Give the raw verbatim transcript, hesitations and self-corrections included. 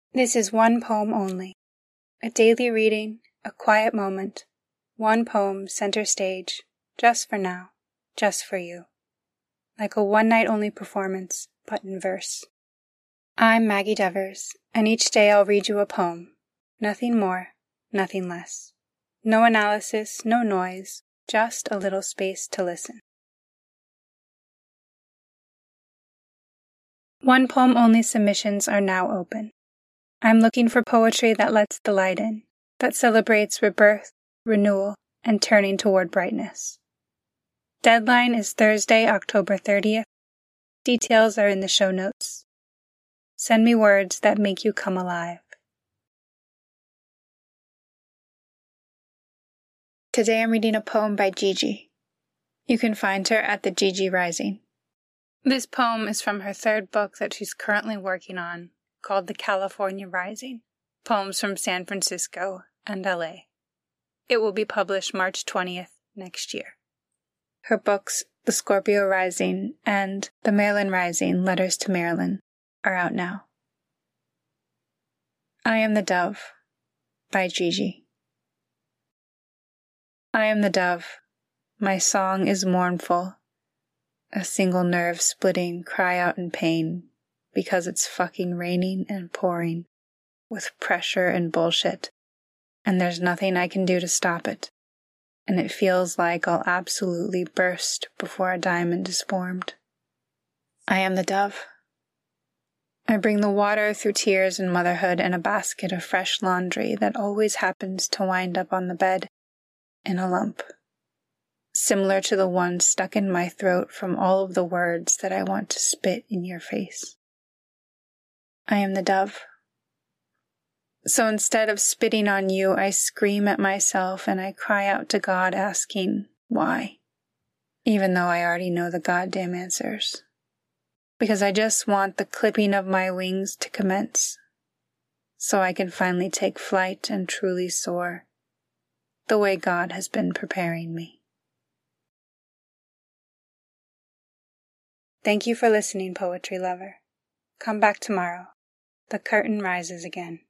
This is one poem only. A daily reading, a quiet moment, one poem center stage, just for now, just for you. Like a one-night-only performance, but in verse. I'm Maggie Devers, and each day I'll read you a poem. Nothing more, nothing less. No analysis, no noise, just a little space to listen. One poem only submissions are now open. I'm looking for poetry that lets the light in, that celebrates rebirth, renewal, and turning toward brightness. Deadline is Thursday, October thirtieth. Details are in the show notes. Send me words that make you come alive. Today I'm reading a poem by Gigi. You can find her at the Gigi Rising. This poem is from her third book that she's currently working on, called The California Rising, Poems from San Francisco and L A. It will be published March twentieth next year. Her books, The Scorpio Rising and The Maryland Rising, Letters to Maryland, are out now. I Am the Dove by Gigi. I am the dove. My song is mournful. A single nerve splitting cry out in pain because it's fucking raining and pouring with pressure and bullshit, and there's nothing I can do to stop it, and it feels like I'll absolutely burst before a diamond is formed. I am the dove. I bring the water through tears and motherhood and a basket of fresh laundry that always happens to wind up on the bed in a lump, similar to the one stuck in my throat from all of the words that I want to spit in your face. I am the dove. So instead of spitting on you, I scream at myself and I cry out to God asking, why? Even though I already know the goddamn answers. Because I just want the clipping of my wings to commence, so I can finally take flight and truly soar, the way God has been preparing me. Thank you for listening, poetry lover. Come back tomorrow. The curtain rises again.